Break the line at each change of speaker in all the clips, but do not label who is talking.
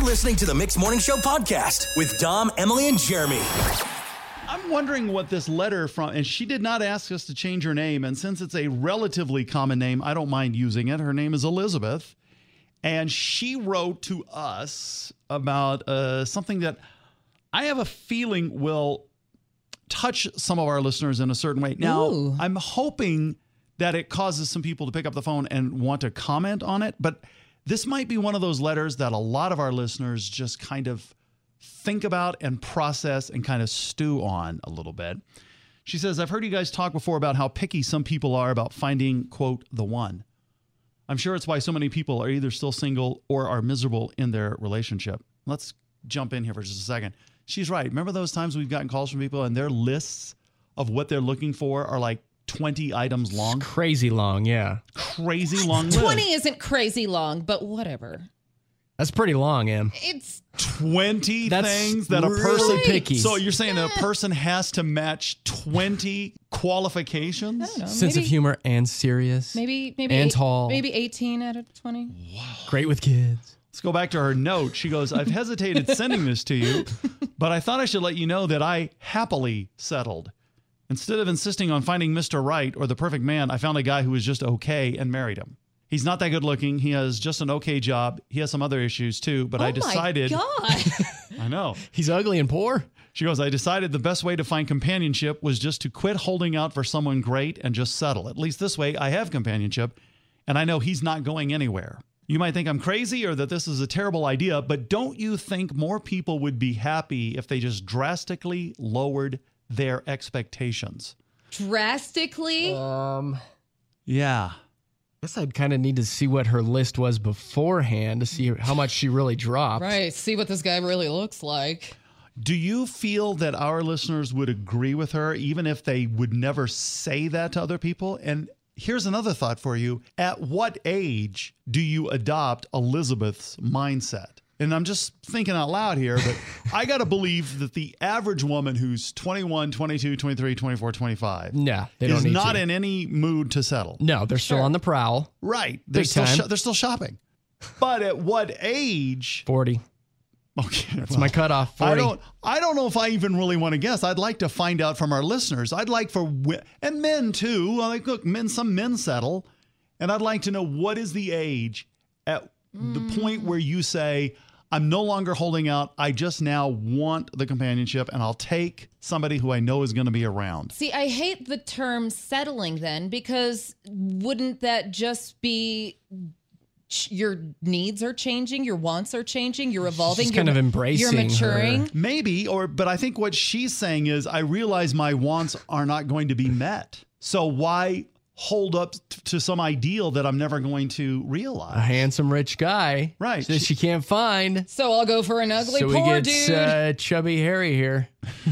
You're listening to the Mixed Morning Show podcast with Dom, Emily, and Jeremy.
I'm wondering what this letter from, and she did not ask us to change her name. And since it's a relatively common name, I don't mind using it. Her name is Elizabeth. And she wrote to us about something that I have a feeling will touch some of our listeners in a certain way. Now,
Ooh.
I'm hoping that it causes some people to pick up the phone and want to comment on it. But this might be one of those letters that a lot of our listeners just kind of think about and process and kind of stew on a little bit. She says, I've heard you guys talk before about how picky some people are about finding, quote, the one. I'm sure it's why so many people are either still single or are miserable in their relationship. Let's jump in here for just a second. She's right. Remember those times we've gotten calls from people and their lists of what they're looking for are like 20 items long?
It's crazy long, yeah.
Crazy long list.
20 isn't crazy long, but whatever.
That's pretty long, Em.
It's
20
That's
things that a
really
person
picky.
So you're saying that a person has to match 20 qualifications?
I don't know.
Sense of humor and serious.
Maybe
and tall.
Maybe 18 out of 20.
Great with kids.
Let's go back to her note. She goes, I've hesitated sending this to you, but I thought I should let you know that I happily settled. Instead of insisting on finding Mr. Right or the perfect man, I found a guy who was just okay and married him. He's not that good looking. He has just an okay job. He has some other issues too, but I decided.
Oh my God.
I know.
He's ugly and poor.
She goes, I decided the best way to find companionship was just to quit holding out for someone great and just settle. At least this way I have companionship and I know he's not going anywhere. You might think I'm crazy or that this is a terrible idea, but don't you think more people would be happy if they just drastically lowered their expectations?
Drastically?
Yeah.
I guess I'd kind of need to see what her list was beforehand to see how much she really dropped.
Right. See what this guy really looks like.
Do you feel that our listeners would agree with her even if they would never say that to other people? And here's another thought for you. At what age do you adopt Elizabeth's mindset? And I'm just thinking out loud here, but I got to believe that the average woman who's 21, 22, 23, 24, 25
Yeah, they don't
is
need
not
to.
in any mood to settle.
No, they're still on the prowl.
Right. They're
Big
still,
time.
they're still shopping. But at what age?
40.
Okay,
That's my cutoff, 40.
I don't know if I even really want to guess. I'd like to find out from our listeners. I'd like and men too. Like, look, some men settle. And I'd like to know, what is the age at the point where you say, I'm no longer holding out. I just now want the companionship and I'll take somebody who I know is going to be around.
See, I hate the term settling then, because wouldn't that just be your needs are changing, your wants are changing, you're evolving,
She's kind of embracing
you're maturing.
her.
Maybe, but I think what she's saying is, I realize my wants are not going to be met. So why hold up to some ideal that I'm never going to realize?
A handsome rich guy.
Right.
That she can't find.
So I'll go for an ugly
So
poor
we
dude.
get Chubby Harry here.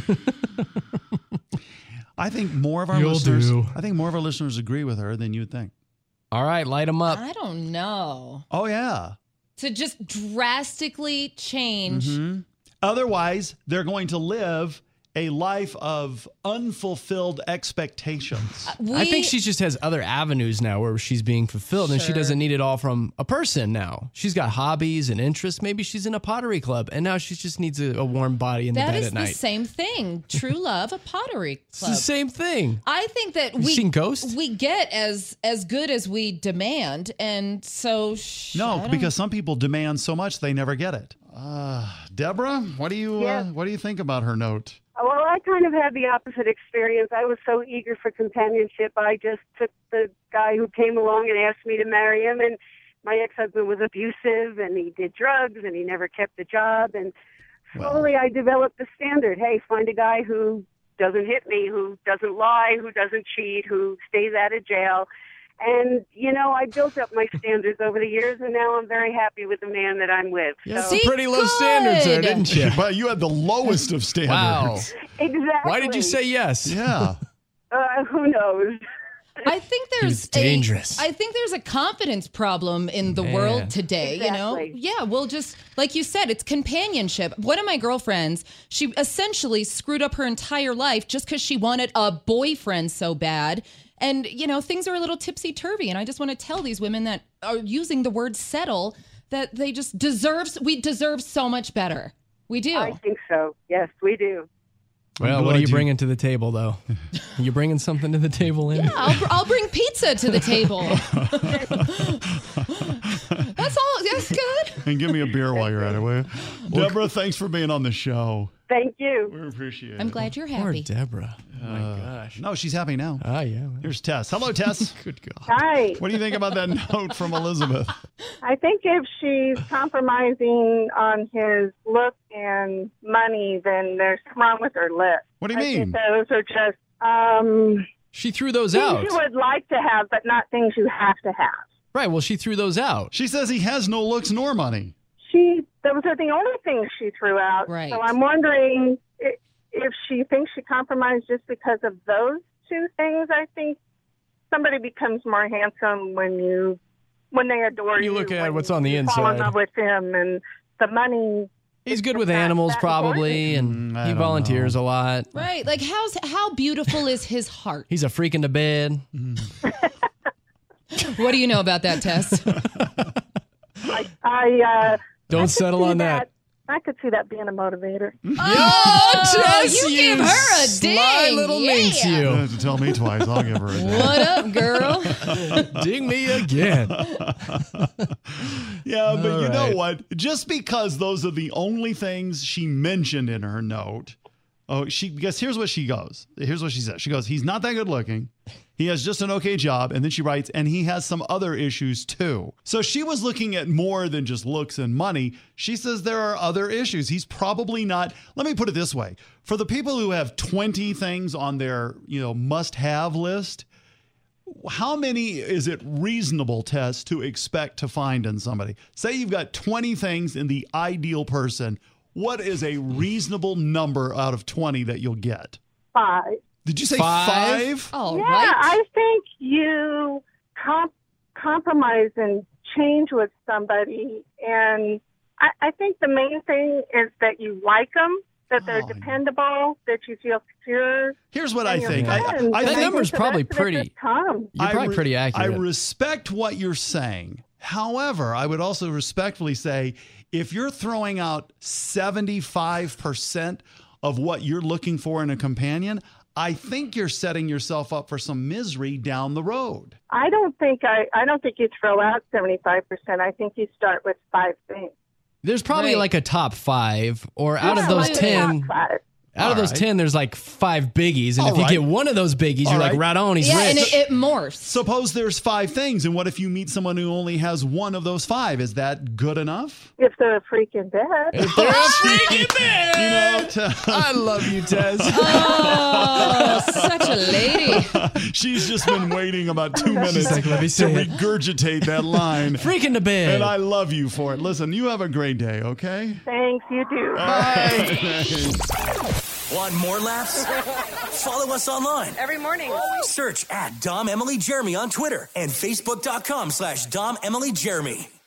I think more of our listeners agree with her than you'd think.
All right, light them up.
I don't know.
Oh yeah.
To just drastically change.
Otherwise, they're going to live a life of unfulfilled expectations.
I think she just has other avenues now where she's being fulfilled, and she
Sure.
doesn't need it all from a person now. She's got hobbies and interests. Maybe she's in a pottery club, and now she just needs a warm body in the
That
bed
is
at
the
night.
same thing. True love, a pottery
It's
club.
the same thing.
I think that
You seen Ghost?
we get as good as we demand, and so
No, because some people demand so much they never get it. Deborah, what do you think about her note?
Well, I kind of had the opposite experience. I was so eager for companionship. I just took the guy who came along and asked me to marry him. And my ex-husband was abusive, and he did drugs, and he never kept a job. And slowly I developed the standard. Hey, find a guy who doesn't hit me, who doesn't lie, who doesn't cheat, who stays out of jail. And, I built up my standards over the years, and now I'm very happy with the man that I'm with.
Yeah,
So,
pretty low standards there, didn't you?
Yeah.
But you had the lowest of standards.
Wow.
exactly.
Why did you say yes?
Yeah.
Who knows?
I think
He's dangerous.
I think there's a confidence problem in the
Man.
world today,
Exactly.
Yeah, well, just like you said, it's companionship. One of my girlfriends, she essentially screwed up her entire life just because she wanted a boyfriend so bad. And, things are a little tipsy-turvy. And I just want to tell these women that are using the word settle that they just we deserve so much better. We do.
I think so. Yes, we do.
Well, what are you bringing to the table, though? Are you bringing something to the table, Andy?
Yeah, I'll bring pizza to the table. That's all. That's good.
And give me a beer while you're at it, will you? Deborah, thanks for being on the show.
Thank you.
We appreciate it.
I'm glad you're
Poor
happy.
Deborah. Oh, my gosh.
No, she's happy now.
Ah, yeah. Well.
Here's Tess. Hello, Tess.
Good God.
Hi.
What do you think about that note from Elizabeth?
I think if she's compromising on his look and money, then there's something wrong with her list.
What do you
I
mean?
think those are just
She threw those
things
out.
you would like to have, but not things you have to have.
Right. Well, she threw those out.
She says he has no looks nor money.
Those are the only things she threw out.
Right.
So I'm wondering if she thinks she compromised just because of those two things. I think somebody becomes more handsome when they adore you.
You look at
when
what's on the
you fall in
inside.
love with him, and the money.
He's good
It's
with
not
animals,
that
probably, and
I
he
don't
volunteers a lot.
Right. Like how beautiful is his heart?
He's a freak in the bed.
What do you know about that, Tess?
I
Don't
could
settle
see
on that.
I could see that being a motivator.
Oh,
Tess,
you give her a
sly
ding.
little
Yeah.
minx,
You
you.
don't have to tell me twice. I'll give her a ding.
What up, girl?
Ding me again.
Yeah, but
All
you know
right.
what? Just because those are the only things she mentioned in her note, because here's what she goes. Here's what she says. She goes, he's not that good looking. He has just an okay job. And then she writes, and he has some other issues too. So she was looking at more than just looks and money. She says there are other issues. He's probably not. Let me put it this way. For the people who have 20 things on their, must-have list, how many is it reasonable, Tess, to expect to find in somebody? Say you've got 20 things in the ideal person. What is a reasonable number out of 20 that you'll get?
5.
Did you say
Five?
5?
All
Yeah,
right.
I think you compromise and change with somebody, and I think the main thing is that you like them, that they're dependable, that you feel secure.
Here's what I
and you're
think.
friends.
I
And
think
number's
the
probably
rest of it
pretty-
just comes.
You're probably pretty accurate.
I respect what you're saying. However, I would also respectfully say if you're throwing out 75% of what you're looking for in a companion, I think you're setting yourself up for some misery down the road.
I don't think you throw out 75%. I think you start with 5 things.
There's probably
Right.
like a top 5, or out of
Yeah,
those
like the
10,
top 5.
out of those
All right.
10, there's like 5 biggies. And
All
if you
right.
get one of those biggies,
All
you're like,
right.
right on, he's
Yeah,
rich.
and it morphs.
Suppose there's 5 things, and what if you meet someone who only has one of those 5? Is that good enough?
If they're a freak in bed.
If they're a freaking man. I love you, Tess.
Oh, such a lady.
She's just been waiting about 2 minutes
like, let me
to
say it.
regurgitate that line.
Freak in the bed.
And I love you for it. Listen, you have a great day, okay?
Thanks, you do.
Want more laughs? Follow us online.
Every morning.
Search at Dom Emily Jeremy on Twitter and Facebook.com/Dom Emily Jeremy.